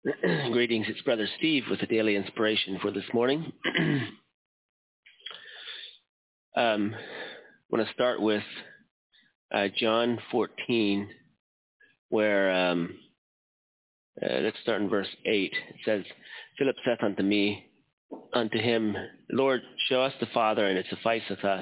Greetings, it's Brother Steve with the Daily Inspiration for this morning. I want to start with John 14, where, let's start in verse 8. It says, Philip saith unto him, Lord, show us the Father, and it sufficeth us.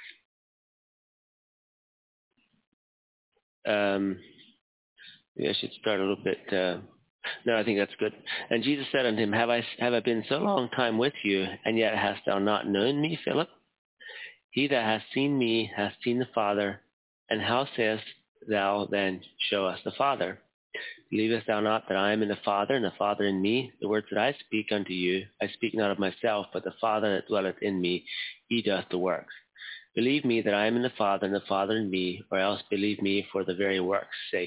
Maybe I should start a little bit... No, I think that's good. And Jesus said unto him, Have I been so long time with you, and yet hast thou not known me, Philip? He that hath seen me hath seen the Father. And how sayest thou then, Show us the Father? Believest thou not that I am in the Father, and the Father in me? The words that I speak unto you, I speak not of myself, but the Father that dwelleth in me, he doth the works. Believe me that I am in the Father, and the Father in me, or else believe me for the very works' sake.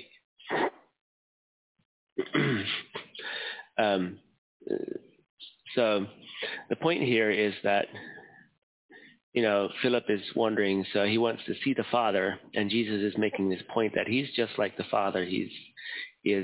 So the point here is that, Philip is wondering, so he wants to see the Father, and Jesus is making this point that he's just like the Father. If you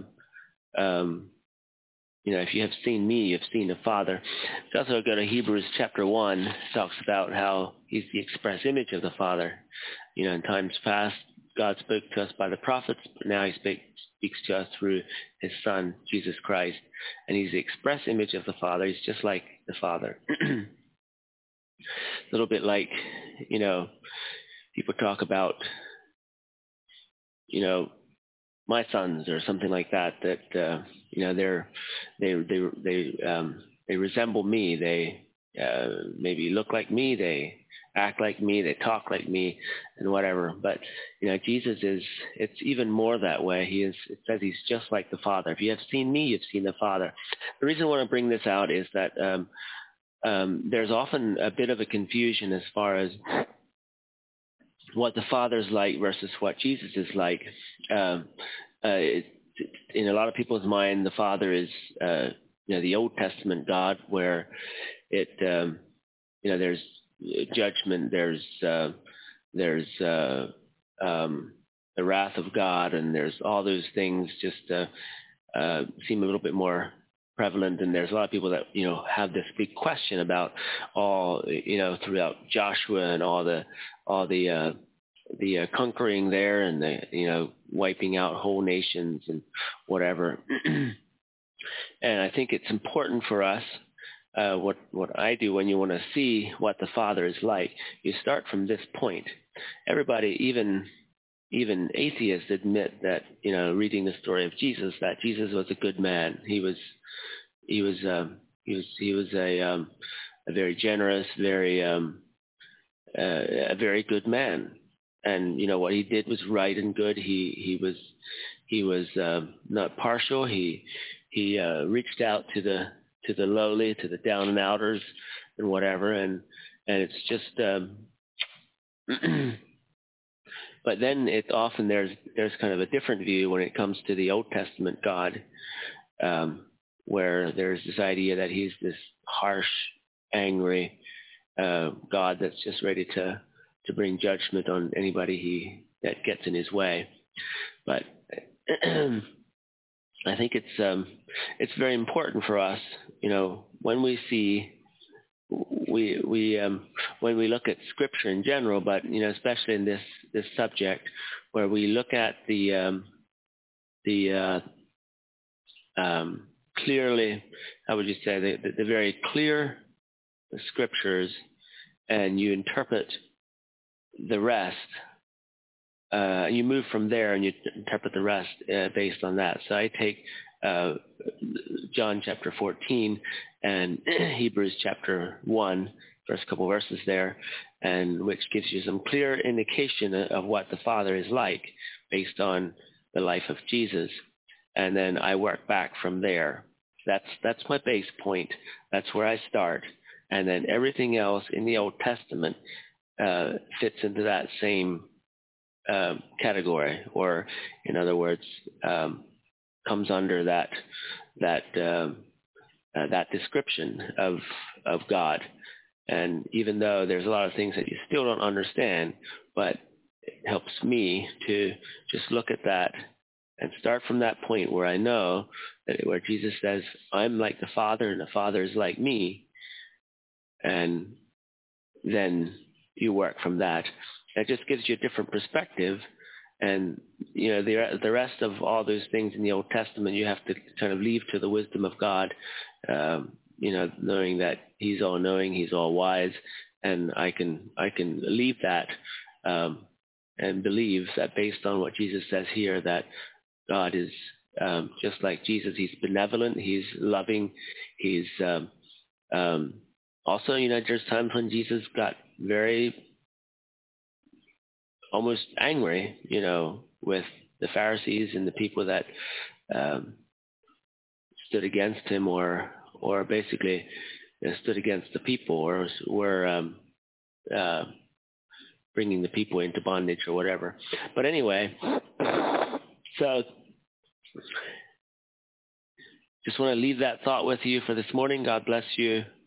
have seen me, you've seen the Father. Let's also go to Hebrews chapter 1, talks about how he's the express image of the Father. In times past, God spoke to us by the prophets, but now he speaks to us through his Son, Jesus Christ. And he's the express image of the Father. He's just like the Father. A little bit like, people talk about, my sons or something like that, they resemble me. They maybe look like me. They act like me, they talk like me, and whatever. But Jesus it's even more that way. It says he's just like the Father. If you have seen me, you've seen the Father. The reason I want to bring this out is that there's often a bit of a confusion as far as what the Father's like versus what Jesus is like. In a lot of people's mind, the Father is the Old Testament God, where there's judgment, there's the wrath of God, and there's all those things just seem a little bit more prevalent. And there's a lot of people that have this big question about all throughout Joshua and all the conquering there, and the wiping out whole nations and whatever. And I think it's important for us. What I do when you want to see what the Father is like, you start from this point. Everybody, even atheists, admit that reading the story of Jesus, that Jesus was a good man. He was a very generous, a very good man. And what he did was right and good. He was not partial. He reached out to the lowly, to the down and outers, and whatever, and it's just. But then there's kind of a different view when it comes to the Old Testament God, where there's this idea that he's this harsh, angry God that's just ready to bring judgment on anybody that gets in his way. But I think it's very important for us, when we see, when we look at Scripture in general, but especially in this subject, where we look at the clearly, how would you say, the very clear Scriptures, and you interpret the rest. You move from there and you interpret the rest based on that. So I take John chapter 14 and Hebrews chapter 1, first couple verses there, and which gives you some clear indication of what the Father is like based on the life of Jesus. And then I work back from there. That's my base point. That's where I start. And then everything else in the Old Testament fits into that same category, or in other words, comes under that description of God. And even though there's a lot of things that you still don't understand, but it helps me to just look at that and start from that point where I know that where Jesus says, I'm like the Father and the Father is like me, and then you work from that. It just gives you a different perspective. And, the rest of all those things in the Old Testament, you have to kind of leave to the wisdom of God, knowing that he's all knowing, he's all wise. And I can leave that, and believe that based on what Jesus says here, that God is just like Jesus. He's benevolent, he's loving, he's also, there's times when Jesus got very almost angry, with the Pharisees and the people that stood against him, or basically stood against the people, or were bringing the people into bondage or whatever. But anyway, so just want to leave that thought with you for this morning. God bless you.